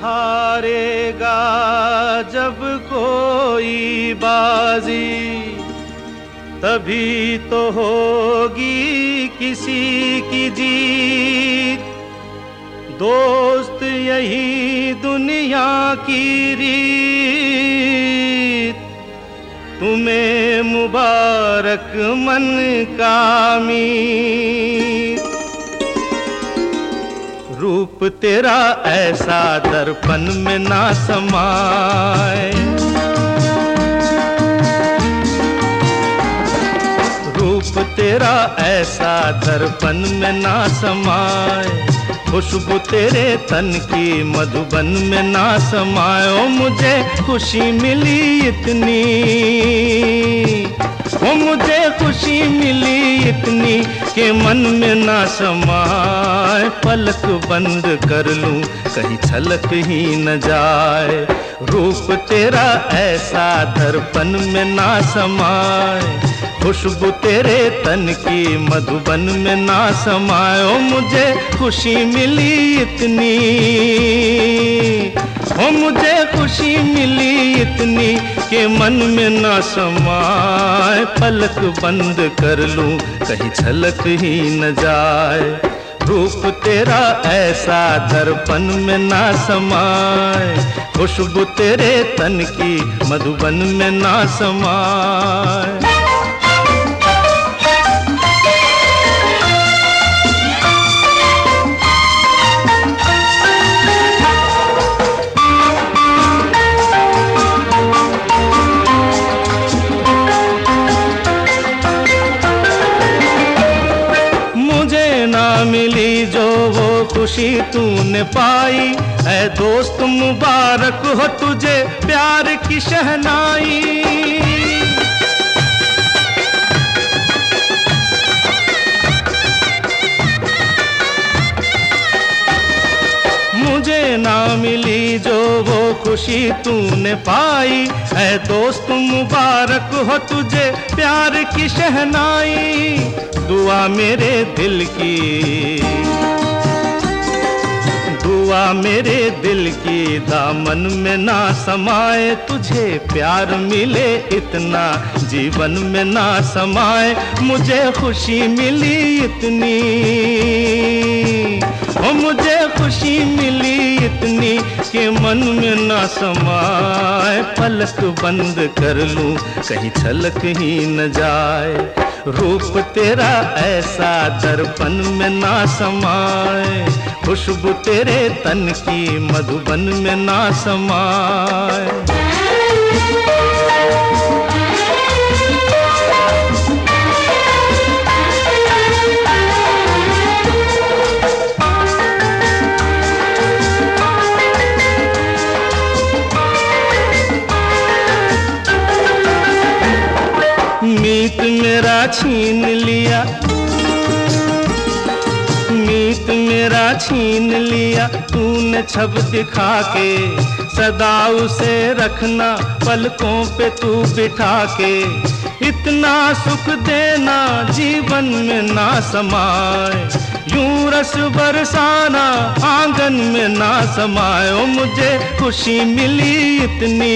हारेगा जब कोई बाजी, तभी तो होगी किसी की जीत। दोस्त यही दुनिया की रीत, तुम्हें मुबारक मन का मीत। रूप तेरा ऐसा दर्पण में ना समाए, रूप तेरा ऐसा दर्पण में ना समाए। खुशबू तेरे तन की मधुबन में ना समाए। ओ मुझे खुशी मिली इतनी, ओ मुझे खुशी मिली इतनी कि मन में ना समाए। पलक बंद कर लूं कहीं छलक ही न जाए। रूप तेरा ऐसा दर्पण में ना समाए। खुशबू तेरे तन की मधुबन में ना समाए। ओ मुझे खुशी मिली इतनी, ओ मुझे खुशी मिली इतनी कि मन में ना समाए। पलक बंद कर लूं कहीं छलक ही न जाए। रूप तेरा ऐसा दर्पण में ना समाए। खुशबू तेरे तन की मधुबन में ना समाए। मिली जो वो खुशी तूने पाई, ऐ दोस्त मुबारक हो तुझे प्यार की शहनाई। मुझे ना मिली जो वो खुशी तूने पाई, ऐ दोस्त मुबारक हो तुझे प्यार की शहनाई। दुआ मेरे दिल की, दुआ मेरे दिल की दामन में ना समाए। तुझे प्यार मिले इतना जीवन में ना समाए। मुझे खुशी मिली इतनी, ओ मुझे खुशी मिली इतनी कि मन में ना समाए। पलक बंद कर लूं कहीं छलक ही न जाए। रूप तेरा ऐसा दर्पण में ना समाए। खुशबू तेरे तन की मधुबन में ना समाए। मीत मेरा छीन लिया, मीत मेरा छीन लिया तूने छब दिखा के। सदा उसे रखना पलकों पे तू बिठा के। इतना सुख देना जीवन में ना समाए। यूं रस बरसाना आंगन में ना समाए। ओ मुझे खुशी मिली इतनी,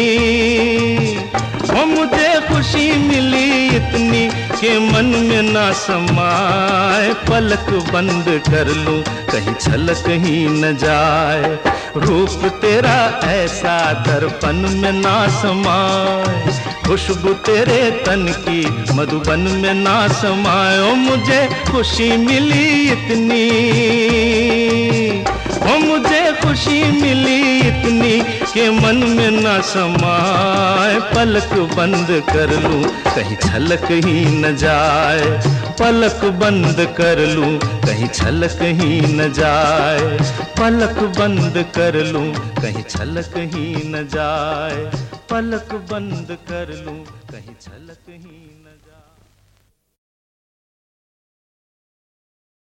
ओ मुझे खुशी मिली इतनी कि मन में ना समाए। पलक बंद कर लूं कहीं छलक ही न जाए। रूप तेरा ऐसा दर्पण में ना समाए। खुशबू तेरे तन की मधुबन में ना समाए। ओ मुझे खुशी मिली इतनी, ओ मुझे खुशी मिली इतनी कि मन में ना समाए। पलक बंद कर लूं कहीं छलक ही न जाए। पलक बंद कर लूं कहीं छलक ही न जाए। पलक बंद कर लूं कहीं छलक ही न जाए। पलक बंद कर लूं कहीं छलक